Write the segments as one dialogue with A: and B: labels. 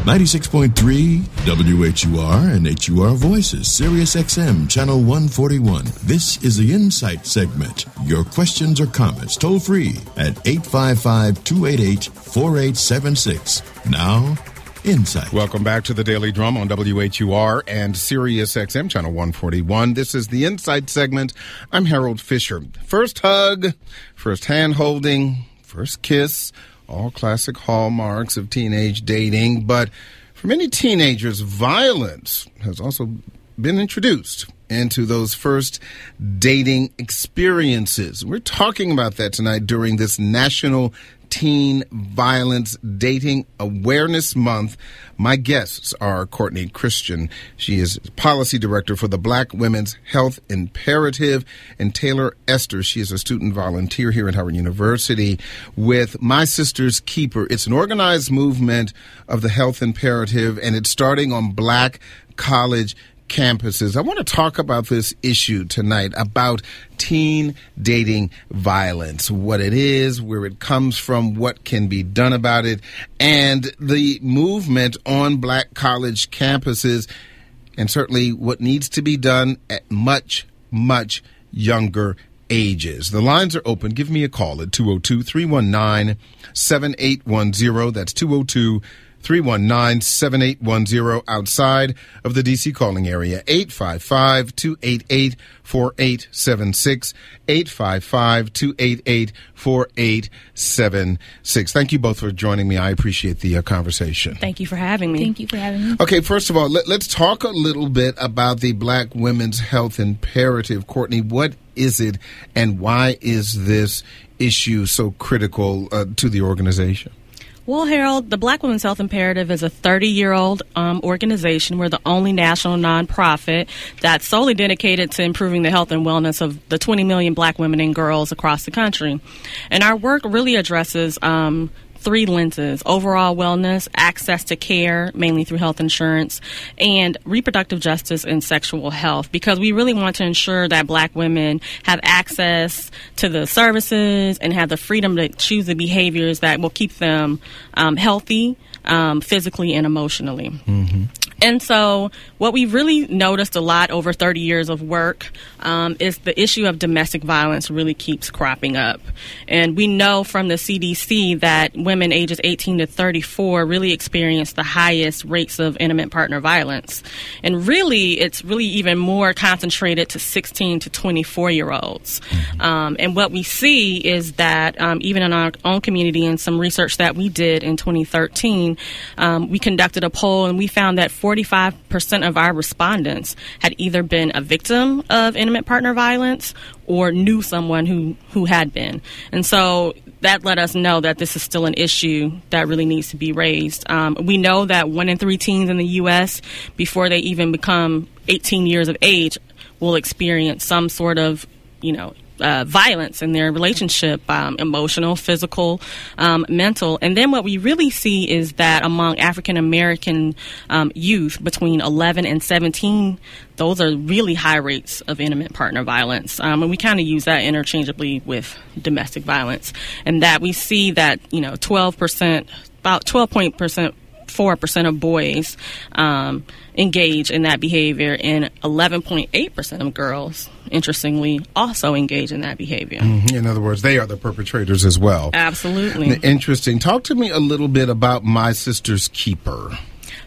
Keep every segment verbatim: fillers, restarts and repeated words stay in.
A: ninety-six point three W H U R and H U R Voices, Sirius X M, Channel one forty-one. This is the Insight segment. Your questions or comments toll free at eight five five, two eight eight, four eight seven six. Now, Insight.
B: Welcome back to the Daily Drum on W H U R and Sirius X M, Channel one forty-one. This is the Insight segment. I'm Harold Fisher. First hug, first hand holding, first kiss, all classic hallmarks of teenage dating. But for many teenagers, violence has also been introduced into those first dating experiences. We're talking about that tonight during this National Teen Violence Dating Awareness Month. My guests are Courtney Christian. She is Policy Director for the Black Women's Health Imperative, and Taylor Esther. She is a student volunteer here at Howard University with My Sister's Keeper. It's an organized movement of the health imperative, and it's starting on black college campuses. I want to talk about this issue tonight, about teen dating violence, what it is, where it comes from, what can be done about it, and the movement on black college campuses, and certainly what needs to be done at much, much younger ages. The lines are open. Give me a call at two oh two, three one nine, seven eight one zero. That's two oh two, three one nine, seven eight one zero outside of the D C calling area. eight five five, two eight eight, four eight seven six. eight five five, two eight eight, four eight seven six. Thank you both for joining me. I appreciate the uh, conversation.
C: Thank you for having me.
D: Thank you for having me.
B: Okay, first of all, let, let's talk a little bit about the Black Women's Health Imperative. Courtney, what is it, and why is this issue so critical uh, to the organization?
C: Well, Harold, the Black Women's Health Imperative is a thirty-year-old um, organization. We're the only national nonprofit that's solely dedicated to improving the health and wellness of the twenty million black women and girls across the country. And our work really addresses um, three lenses: overall wellness, access to care, mainly through health insurance, and reproductive justice and sexual health, because we really want to ensure that black women have access to the services and have the freedom to choose the behaviors that will keep them um, healthy, um, physically and emotionally. Mm-hmm. And so what we've really noticed a lot over thirty years of work um, is the issue of domestic violence really keeps cropping up. And we know from the C D C that women ages eighteen to thirty-four really experience the highest rates of intimate partner violence. And really, it's really even more concentrated to sixteen to twenty-four-year-olds. Um, and what we see is that um, even in our own community, and some research that we did in twenty thirteen, um, we conducted a poll and we found that forty-five percent of our respondents had either been a victim of intimate partner violence or knew someone who, who had been. And so that let us know that this is still an issue that really needs to be raised. Um, we know that one in three teens in the U S, before they even become eighteen years of age, will experience some sort of, you know, Uh, violence in their relationship, um, emotional, physical, um, mental. And then what we really see is that among African American um, youth between eleven and seventeen, those are really high rates of intimate partner violence. Um, and we kind of use that interchangeably with domestic violence. And that we see that, you know, twelve percent, about twelve point percent, four percent of boys um, engage in that behavior, and eleven point eight percent of girls, interestingly, also engage in that behavior.
B: Mm-hmm. In other words, they are the perpetrators as well.
C: Absolutely.
B: Interesting. Talk to me a little bit about My Sister's Keeper.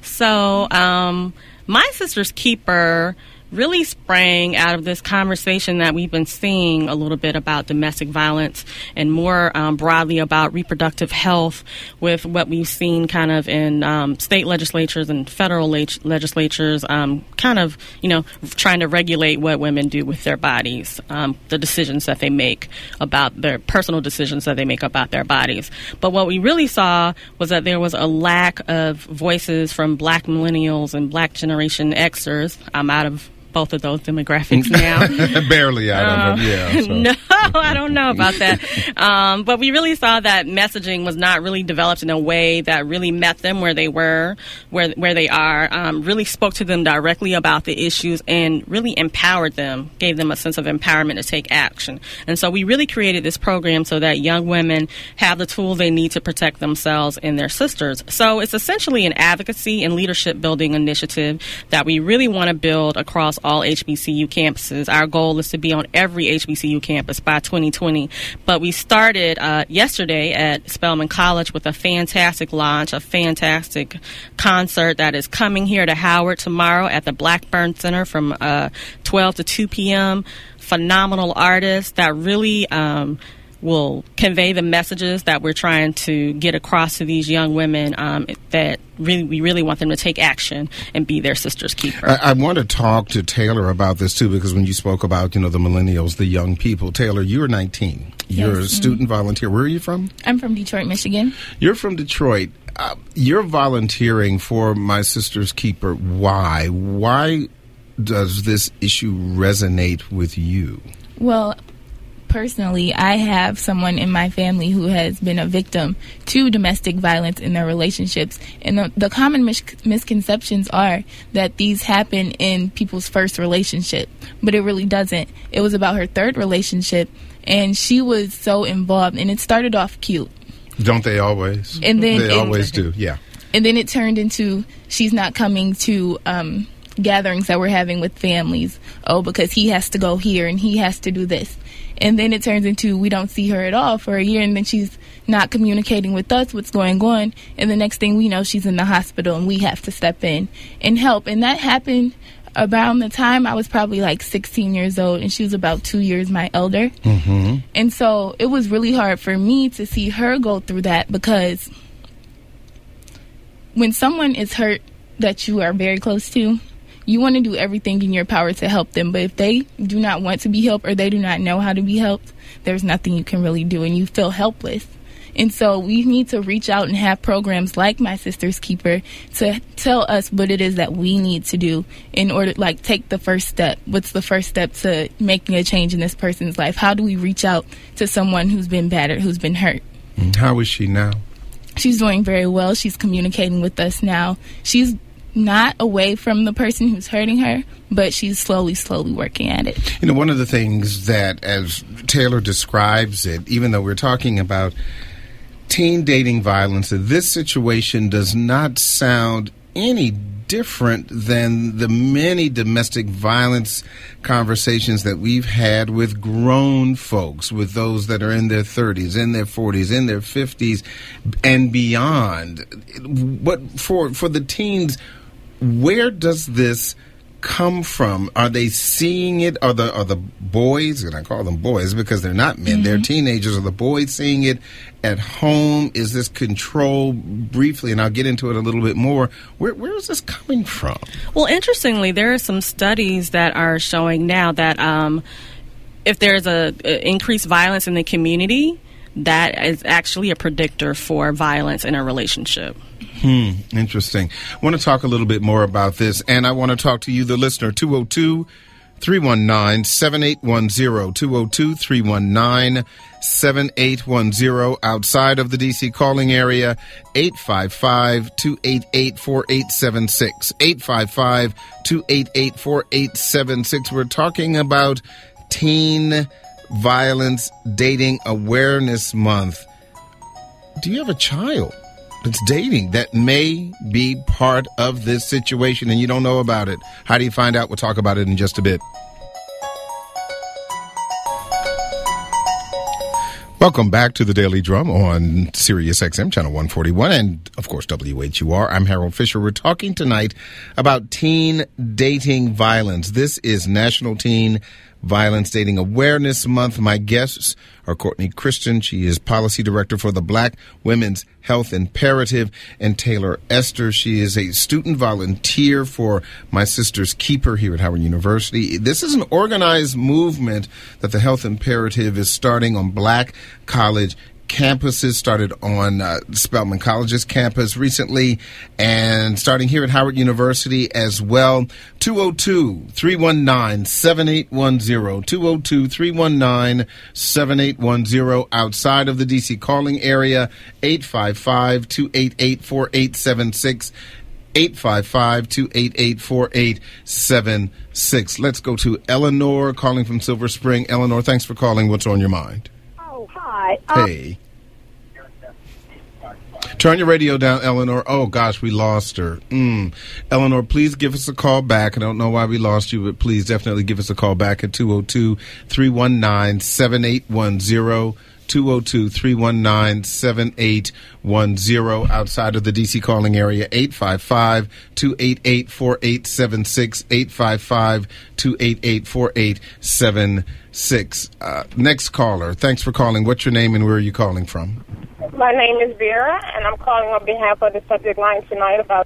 C: So, um, My Sister's Keeper really sprang out of this conversation that we've been seeing a little bit about domestic violence, and more um, broadly about reproductive health, with what we've seen kind of in um, state legislatures and federal leg- legislatures um, kind of, you know, trying to regulate what women do with their bodies, um, the decisions that they make about their personal decisions that they make about their bodies. But what we really saw was that there was a lack of voices from black millennials and black Generation Xers um, out of both of those demographics now.
B: Barely out um, of them, yeah. So.
C: No, I don't know about that. Um, but we really saw that messaging was not really developed in a way that really met them where they were, where where they are, um, really spoke to them directly about the issues and really empowered them, gave them a sense of empowerment to take action. And so we really created this program so that young women have the tools they need to protect themselves and their sisters. So it's essentially an advocacy and leadership building initiative that we really want to build across all H B C U campuses. Our goal is to be on every H B C U campus by twenty twenty. But we started uh, yesterday at Spelman College with a fantastic launch, a fantastic concert that is coming here to Howard tomorrow at the Blackburn Center from uh, twelve to two p.m. Phenomenal artists that really um, will convey the messages that we're trying to get across to these young women, um, that really we really want them to take action and be their sister's keeper.
B: I, I want to talk to Taylor about this, too, because when you spoke about, you know, the millennials, the young people, Taylor, you're nineteen. You're
D: yes.
B: a student mm-hmm. volunteer. Where are you from?
D: I'm from Detroit, Michigan.
B: You're from Detroit. Uh, you're volunteering for My Sister's Keeper. Why? Why does this issue resonate with you?
D: Well, personally, I have someone in my family who has been a victim to domestic violence in their relationships. And the, the common mis- misconceptions are that these happen in people's first relationship, but it really doesn't. It was about her third relationship, and she was so involved, and it started off cute.
B: Don't they always?
D: And then
B: they
D: and,
B: always do, yeah.
D: And then it turned into she's not coming to um, gatherings that we're having with families. Oh, because he has to go here and he has to do this. And then it turns into we don't see her at all for a year, and then she's not communicating with us what's going on. And the next thing we know, she's in the hospital, and we have to step in and help. And that happened around the time I was probably like sixteen years old, and she was about two years my elder.
B: Mm-hmm.
D: And so it was really hard for me to see her go through that, because when someone is hurt that you are very close to, you want to do everything in your power to help them. But if they do not want to be helped or they do not know how to be helped, there's nothing you can really do, and you feel helpless. And so we need to reach out and have programs like My Sister's Keeper to tell us what it is that we need to do in order, like, take the first step. What's the first step to making a change in this person's life? How do we reach out to someone who's been battered, who's been hurt?
B: How is she now?
D: She's doing very well. She's communicating with us now. She's not away from the person who's hurting her, but she's slowly, slowly working at it.
B: You know, one of the things that, as Taylor describes it, even though we're talking about teen dating violence, this situation does not sound any different than the many domestic violence conversations that we've had with grown folks, with those that are in their thirties, in their forties, in their fifties, and beyond. But for for the teens, where does this come from? Are they seeing it? Are the are the boys, and I call them boys because they're not men, mm-hmm. they're teenagers, are the boys seeing it at home? Is this control? Briefly, and I'll get into it a little bit more, where where is this coming from?
C: Well, interestingly, there are some studies that are showing now that um, if there's a, a increased violence in the community, that is actually a predictor for violence in a relationship.
B: Hmm, interesting. I want to talk a little bit more about this, and I want to talk to you, the listener, two oh two, three one nine, seven eight one zero, two oh two, three one nine, seven eight one zero, outside of the D C calling area, eight five five, two eight eight, four eight seven six, eight five five, two eight eight, four eight seven six. We're talking about Teen Violence Dating Awareness Month. Do you have a child that's dating that may be part of this situation and you don't know about it? How do you find out? We'll talk about it in just a bit. Welcome back to the Daily Drum on Sirius X M Channel one forty-one and, of course, W H U R. I'm Harold Fisher. We're talking tonight about teen dating violence. This is National Teen Violence Dating Awareness Month. My guests are Courtney Christian. She is Policy Director for the Black Women's Health Imperative, and Taylor Esther. She is a student volunteer for My Sister's Keeper here at Howard University. This is an organized movement that the Health Imperative is starting on black college campuses, started on uh, Spelman College's campus recently, and starting here at Howard University as well. two oh two, three one nine, seven eight one zero, two oh two, three one nine, seven eight one zero. Outside of the D C calling area, eight five five, two eight eight, four eight seven six. eight five five, two eight eight, four eight seven six. Let's go to Eleanor calling from Silver Spring. Eleanor, thanks for calling. What's on your mind?
E: Oh, hi. Um,
B: hey. Turn your radio down, Eleanor. Oh, gosh, we lost her. Mm. Eleanor, please give us a call back. I don't know why we lost you, but please definitely give us a call back at two oh two, three one nine, seven eight one zero. two oh two, three one nine, seven eight one zero. Outside of the D C calling area, eight five five, two eight eight, four eight seven six, eight five five, two eight eight, four eight seven six. Uh, next caller, thanks for calling. What's your name and where are you calling from?
E: My name is Vera, and I'm calling on behalf of the subject line tonight about...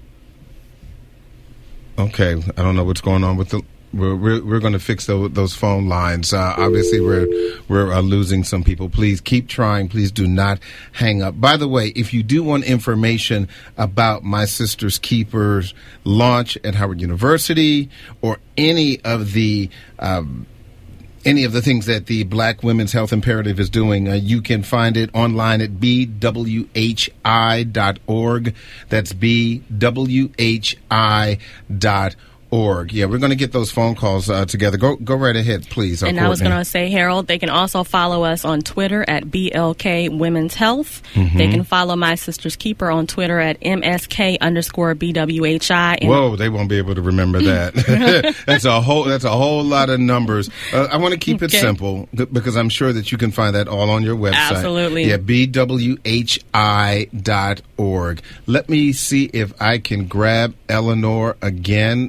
B: Okay, I don't know what's going on with the... We're we're, we're going to fix those, those phone lines. Uh, obviously, we're we're uh, losing some people. Please keep trying. Please do not hang up. By the way, if you do want information about My Sister's Keeper's launch at Howard University or any of the um, any of the things that the Black Women's Health Imperative is doing, uh, you can find it online at b w h i dot org. That's b w h i dot org. Org. Yeah, we're going to get those phone calls uh, together. Go go right ahead, please.
C: And I was going to say, Harold, they can also follow us on Twitter at B L K Women's Health. Mm-hmm. They can follow My Sister's Keeper on Twitter at M S K underscore B W H I. And
B: whoa, they won't be able to remember that. that's a whole that's a whole lot of numbers. Uh, I want to keep it okay. simple because I'm sure that you can find that all on your website.
C: Absolutely.
B: Yeah, b w h i dot org. Let me see if I can grab Eleanor again.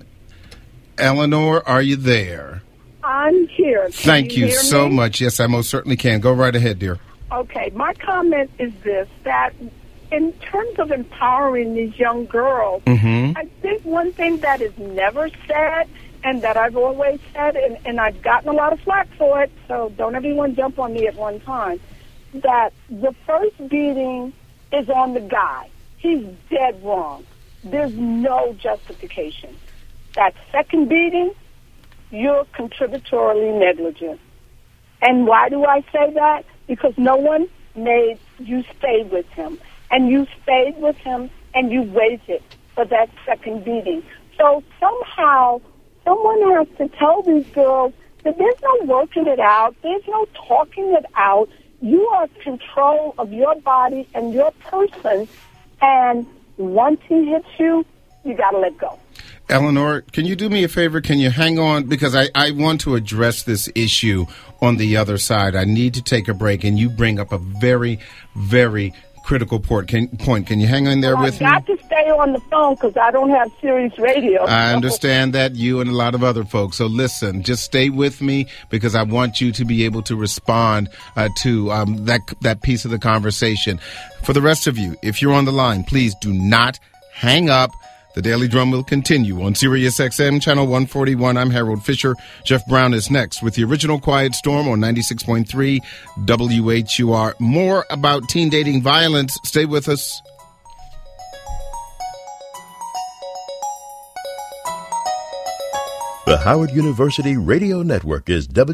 B: Eleanor, are you there?
E: I'm here. Can
B: Thank you,
E: you
B: so
E: me?
B: much. Yes, I most certainly can. Go right ahead, dear.
E: Okay, my comment is this, that in terms of empowering these young girls,
B: mm-hmm.
E: I think one thing that is never said and that I've always said, and, and I've gotten a lot of flack for it, so don't everyone jump on me at one time, that the first beating is on the guy. He's dead wrong. There's no justification. That second beating, you're contributorily negligent. And why do I say that? Because no one made you stay with him. And you stayed with him and you waited for that second beating. So somehow, someone has to tell these girls that there's no working it out, there's no talking it out. You are in control of your body and your person, and once he hits you, you got to let go.
B: Eleanor, can you do me a favor? Can you hang on? Because I, I want to address this issue on the other side. I need to take a break, and you bring up a very, very critical point. Can, point. Can you hang on there
E: well,
B: with me?
E: I've got to stay on the phone because I don't have Sirius Radio.
B: I understand that, you and a lot of other folks. So listen, just stay with me because I want you to be able to respond uh, to um, that that piece of the conversation. For the rest of you, if you're on the line, please do not hang up. The Daily Drum will continue on Sirius X M, Channel one forty-one. I'm Harold Fisher. Jeff Brown is next with the original Quiet Storm on ninety-six point three W H U R. More about teen dating violence. Stay with us.
A: The Howard University Radio Network is W.